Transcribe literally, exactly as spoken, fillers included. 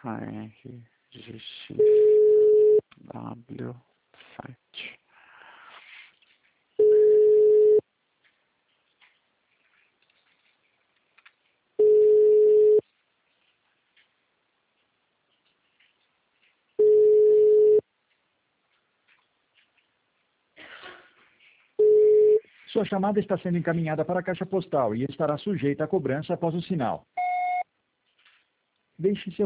R G X W sete. Sua chamada está sendo encaminhada para a caixa postal e estará sujeita a cobrança após o sinal. Deixe seu